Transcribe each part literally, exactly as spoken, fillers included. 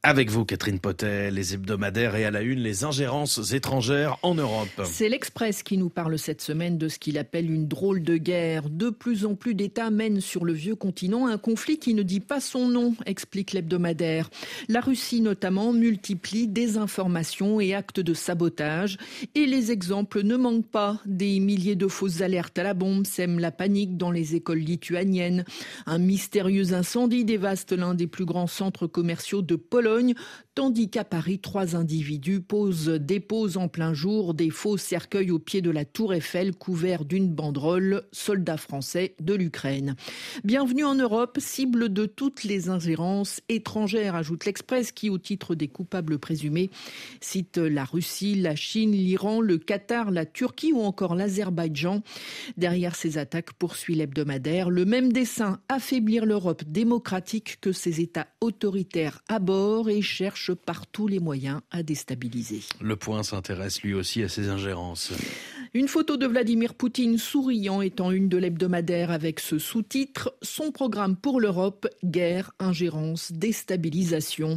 Avec vous, Catherine Potet, les hebdomadaires et à la une, les ingérences étrangères en Europe. C'est l'Express qui nous parle cette semaine de ce qu'il appelle une drôle de guerre. De plus en plus d'États mènent sur le vieux continent un conflit qui ne dit pas son nom, explique l'hebdomadaire. La Russie notamment multiplie désinformation et actes de sabotage. Et les exemples ne manquent pas. Des milliers de fausses alertes à la bombe sèment la panique dans les écoles lituaniennes. Un mystérieux incendie dévaste l'un des plus grands centres commerciaux de Pologne. Tandis qu'à Paris, trois individus posent, déposent en plein jour des faux cercueils au pied de la Tour Eiffel couverts d'une banderole « Soldats français de l'Ukraine ». Bienvenue en Europe, cible de toutes les ingérences étrangères, ajoute l'Express qui, au titre des coupables présumés, cite la Russie, la Chine, l'Iran, le Qatar, la Turquie ou encore l'Azerbaïdjan. Derrière ces attaques, poursuit l'hebdomadaire, le même dessein, affaiblir l'Europe démocratique que ses États autoritaires à bord et cherche par tous les moyens à déstabiliser. Le Point s'intéresse lui aussi à ces ingérences. Une photo de Vladimir Poutine souriant est en une de l'hebdomadaire avec ce sous-titre « Son programme pour l'Europe, guerre, ingérence, déstabilisation ».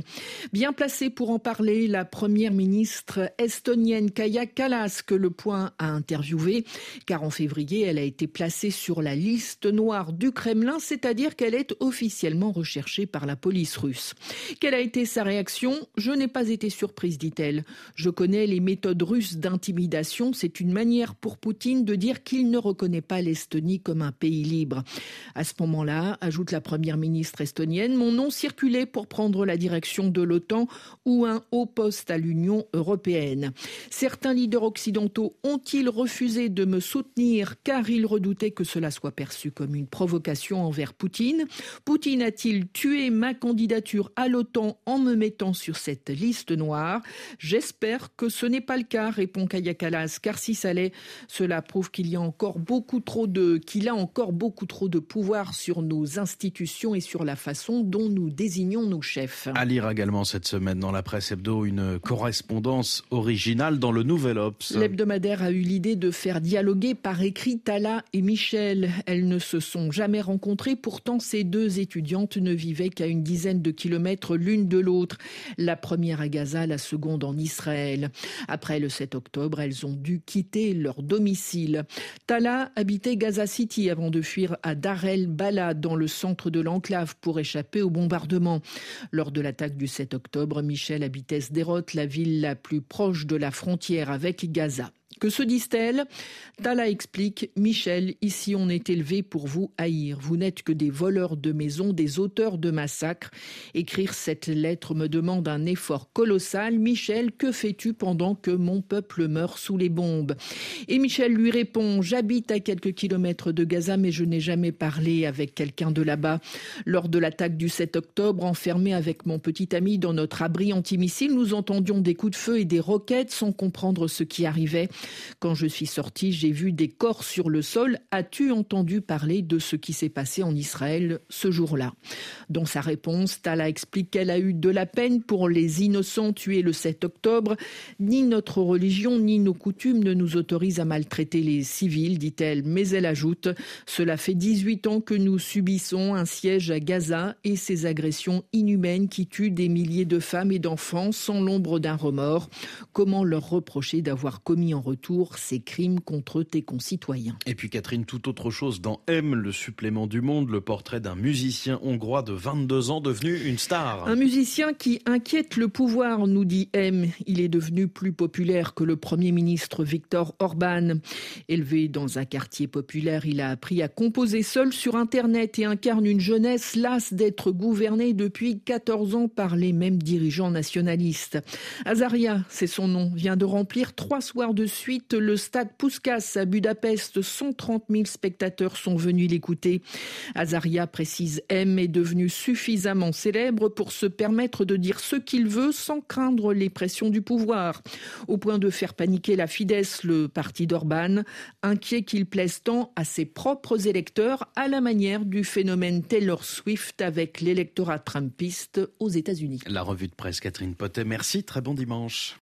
Bien placée pour en parler, la première ministre estonienne Kaja Kallas que Le Point a interviewée, car en février, elle a été placée sur la liste noire du Kremlin, c'est-à-dire qu'elle est officiellement recherchée par la police russe. Quelle a été sa réaction ? Je n'ai pas été surprise, dit-elle. Je connais les méthodes russes d'intimidation. C'est une manière pour Poutine de dire qu'il ne reconnaît pas l'Estonie comme un pays libre. À ce moment-là, ajoute la première ministre estonienne, mon nom circulait pour prendre la direction de l'OTAN ou un haut poste à l'Union européenne. Certains leaders occidentaux ont-ils refusé de me soutenir car ils redoutaient que cela soit perçu comme une provocation envers Poutine ? Poutine a-t-il tué ma candidature à l'OTAN en me mettant sur cette liste noire ? J'espère que ce n'est pas le cas, répond Kaja Kallas, car si ça l'est, cela prouve qu'il y a encore beaucoup trop de, qu'il a encore beaucoup trop de pouvoir sur nos institutions et sur la façon dont nous désignons nos chefs. À lire également cette semaine dans la presse hebdo une correspondance originale dans le Nouvel Obs. L'hebdomadaire a eu l'idée de faire dialoguer par écrit Tala et Michel. Elles ne se sont jamais rencontrées, pourtant ces deux étudiantes ne vivaient qu'à une dizaine de kilomètres l'une de l'autre. La première à Gaza, la seconde en Israël. Après le sept octobre, elles ont dû quitter leur domicile. Tala habitait Gaza City avant de fuir à Dar el Balad dans le centre de l'enclave pour échapper au bombardement. Lors de l'attaque du sept octobre, Michel habitait Sderot, la ville la plus proche de la frontière avec Gaza. Que se disent-elles ? Tala explique, Michel, ici on est élevé pour vous haïr. Vous n'êtes que des voleurs de maisons, des auteurs de massacres. Écrire cette lettre me demande un effort colossal. Michel, que fais-tu pendant que mon peuple meurt sous les bombes ? Et Michel lui répond, j'habite à quelques kilomètres de Gaza, mais je n'ai jamais parlé avec quelqu'un de là-bas. Lors de l'attaque du sept octobre, enfermé avec mon petit ami dans notre abri antimissile, nous entendions des coups de feu et des roquettes sans comprendre ce qui arrivait. Quand je suis sortie, j'ai vu des corps sur le sol. As-tu entendu parler de ce qui s'est passé en Israël ce jour-là ? Dans sa réponse, Tala explique qu'elle a eu de la peine pour les innocents tués le sept octobre. Ni notre religion, ni nos coutumes ne nous autorisent à maltraiter les civils, dit-elle. Mais elle ajoute, cela fait dix-huit ans que nous subissons un siège à Gaza et ces agressions inhumaines qui tuent des milliers de femmes et d'enfants sans l'ombre d'un remords. Comment leur reprocher d'avoir commis en retour ces crimes contre tes concitoyens. Et puis Catherine, tout autre chose dans M, le supplément du Monde, le portrait d'un musicien hongrois de vingt-deux ans devenu une star. Un musicien qui inquiète le pouvoir, nous dit M. Il est devenu plus populaire que le Premier ministre Viktor Orban. Élevé dans un quartier populaire, il a appris à composer seul sur Internet et incarne une jeunesse lasse d'être gouvernée depuis quatorze ans par les mêmes dirigeants nationalistes. Azaria, c'est son nom, vient de remplir trois soirs de suite le stade Puskás à Budapest. cent trente mille spectateurs sont venus l'écouter. Azaria, précise M, est devenu suffisamment célèbre pour se permettre de dire ce qu'il veut sans craindre les pressions du pouvoir. Au point de faire paniquer la Fidesz, le parti d'Orban, inquiet qu'il plaise tant à ses propres électeurs à la manière du phénomène Taylor Swift avec l'électorat trumpiste aux États-Unis. La revue de presse Catherine Potet, merci, très bon dimanche.